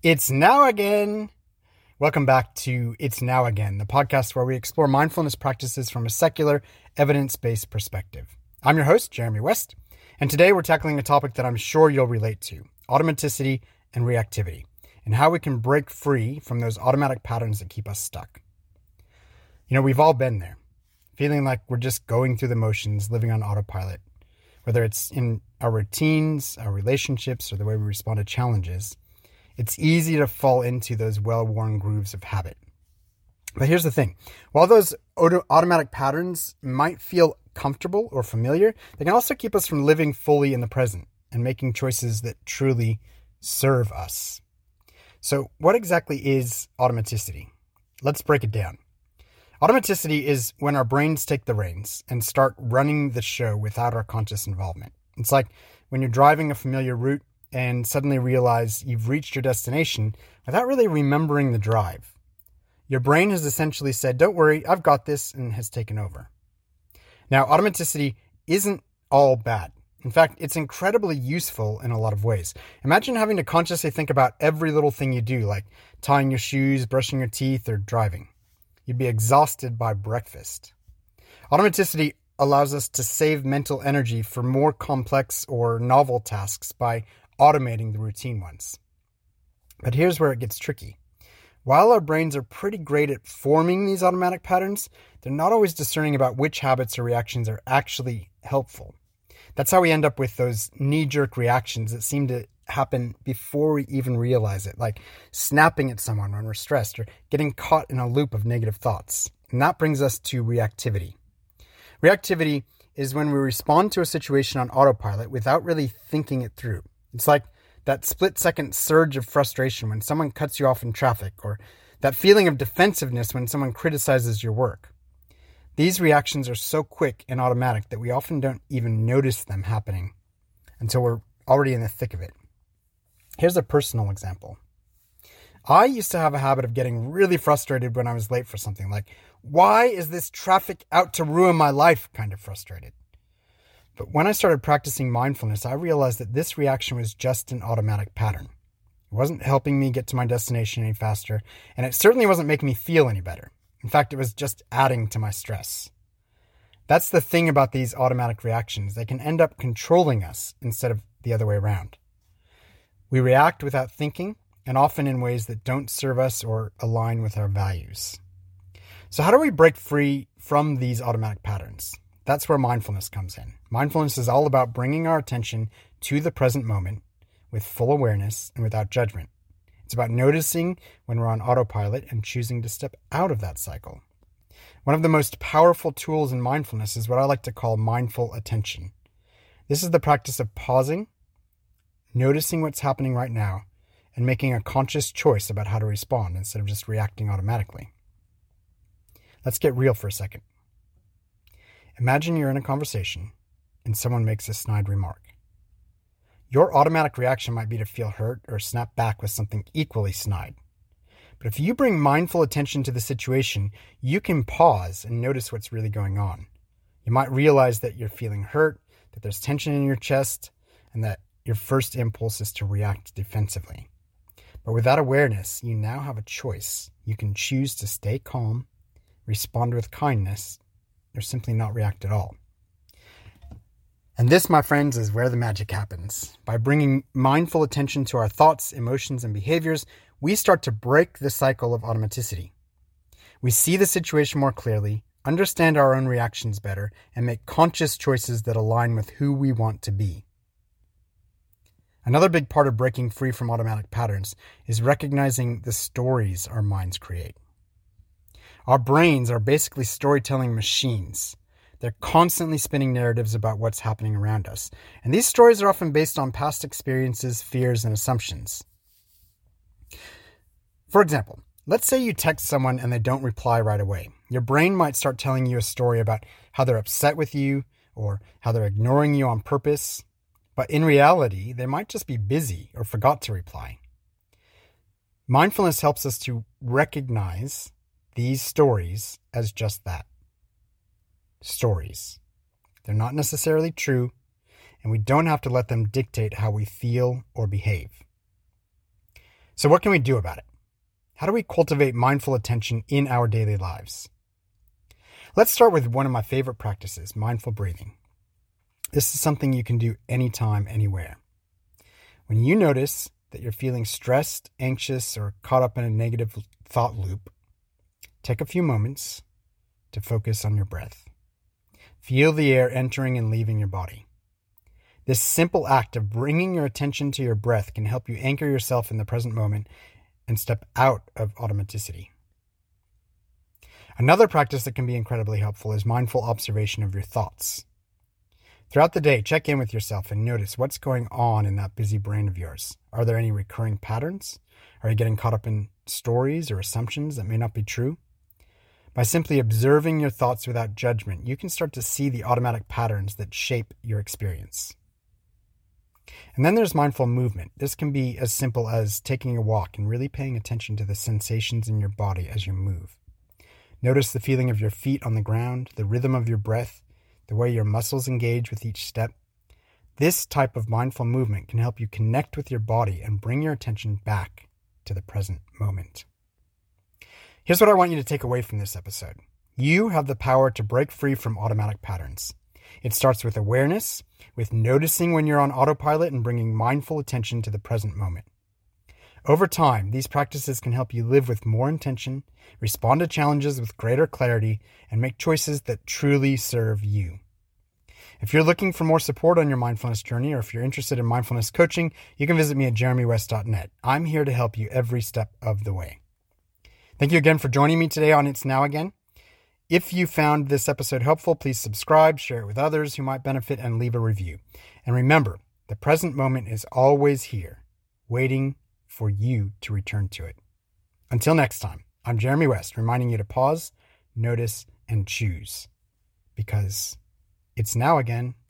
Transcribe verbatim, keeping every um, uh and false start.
It's now again. Welcome back to It's Now Again, the podcast where we explore mindfulness practices from a secular, evidence-based perspective. I'm your host, Jeremy West, and today we're tackling a topic that I'm sure you'll relate to, automaticity and reactivity, and how we can break free from those automatic patterns that keep us stuck. You know, we've all been there, feeling like we're just going through the motions, living on autopilot, whether it's in our routines, our relationships, or the way we respond to challenges. It's easy to fall into those well-worn grooves of habit. But here's the thing. While those auto- automatic patterns might feel comfortable or familiar, they can also keep us from living fully in the present and making choices that truly serve us. So what exactly is automaticity? Let's break it down. Automaticity is when our brains take the reins and start running the show without our conscious involvement. It's like when you're driving a familiar route and suddenly realize you've reached your destination without really remembering the drive. Your brain has essentially said, don't worry, I've got this, and has taken over. Now, automaticity isn't all bad. In fact, it's incredibly useful in a lot of ways. Imagine having to consciously think about every little thing you do, like tying your shoes, brushing your teeth, or driving. You'd be exhausted by breakfast. Automaticity allows us to save mental energy for more complex or novel tasks by automating the routine ones. But here's where it gets tricky. While our brains are pretty great at forming these automatic patterns, they're not always discerning about which habits or reactions are actually helpful. That's how we end up with those knee-jerk reactions that seem to happen before we even realize it, like snapping at someone when we're stressed or getting caught in a loop of negative thoughts. And that brings us to reactivity. Reactivity is when we respond to a situation on autopilot without really thinking it through. It's like that split-second surge of frustration when someone cuts you off in traffic, or that feeling of defensiveness when someone criticizes your work. These reactions are so quick and automatic that we often don't even notice them happening until we're already in the thick of it. Here's a personal example. I used to have a habit of getting really frustrated when I was late for something, like, why is this traffic out to ruin my life kind of frustrated? But when I started practicing mindfulness, I realized that this reaction was just an automatic pattern. It wasn't helping me get to my destination any faster, and it certainly wasn't making me feel any better. In fact, it was just adding to my stress. That's the thing about these automatic reactions. They can end up controlling us instead of the other way around. We react without thinking, and often in ways that don't serve us or align with our values. So how do we break free from these automatic patterns? That's where mindfulness comes in. Mindfulness is all about bringing our attention to the present moment with full awareness and without judgment. It's about noticing when we're on autopilot and choosing to step out of that cycle. One of the most powerful tools in mindfulness is what I like to call mindful attention. This is the practice of pausing, noticing what's happening right now, and making a conscious choice about how to respond instead of just reacting automatically. Let's get real for a second. Imagine you're in a conversation and someone makes a snide remark. Your automatic reaction might be to feel hurt or snap back with something equally snide. But if you bring mindful attention to the situation, you can pause and notice what's really going on. You might realize that you're feeling hurt, that there's tension in your chest, and that your first impulse is to react defensively. But with that awareness, you now have a choice. You can choose to stay calm, respond with kindness, or simply not react at all. And this, my friends, is where the magic happens. By bringing mindful attention to our thoughts, emotions, and behaviors, we start to break the cycle of automaticity. We see the situation more clearly, understand our own reactions better, and make conscious choices that align with who we want to be. Another big part of breaking free from automatic patterns is recognizing the stories our minds create. Our brains are basically storytelling machines. They're constantly spinning narratives about what's happening around us. And these stories are often based on past experiences, fears, and assumptions. For example, let's say you text someone and they don't reply right away. Your brain might start telling you a story about how they're upset with you or how they're ignoring you on purpose. But in reality, they might just be busy or forgot to reply. Mindfulness helps us to recognize these stories as just that. Stories. They're not necessarily true, and we don't have to let them dictate how we feel or behave. So what can we do about it? How do we cultivate mindful attention in our daily lives? Let's start with one of my favorite practices, mindful breathing. This is something you can do anytime, anywhere. When you notice that you're feeling stressed, anxious, or caught up in a negative thought loop, take a few moments to focus on your breath. Feel the air entering and leaving your body. This simple act of bringing your attention to your breath can help you anchor yourself in the present moment and step out of automaticity. Another practice that can be incredibly helpful is mindful observation of your thoughts. Throughout the day, check in with yourself and notice what's going on in that busy brain of yours. Are there any recurring patterns? Are you getting caught up in stories or assumptions that may not be true? By simply observing your thoughts without judgment, you can start to see the automatic patterns that shape your experience. And then there's mindful movement. This can be as simple as taking a walk and really paying attention to the sensations in your body as you move. Notice the feeling of your feet on the ground, the rhythm of your breath, the way your muscles engage with each step. This type of mindful movement can help you connect with your body and bring your attention back to the present moment. Here's what I want you to take away from this episode. You have the power to break free from automatic patterns. It starts with awareness, with noticing when you're on autopilot and bringing mindful attention to the present moment. Over time, these practices can help you live with more intention, respond to challenges with greater clarity, and make choices that truly serve you. If you're looking for more support on your mindfulness journey, or if you're interested in mindfulness coaching, you can visit me at jeremy west dot net. I'm here to help you every step of the way. Thank you again for joining me today on It's Now Again. If you found this episode helpful, please subscribe, share it with others who might benefit, and leave a review. And remember, the present moment is always here, waiting for you to return to it. Until next time, I'm Jeremy West, reminding you to pause, notice, and choose. Because it's now again.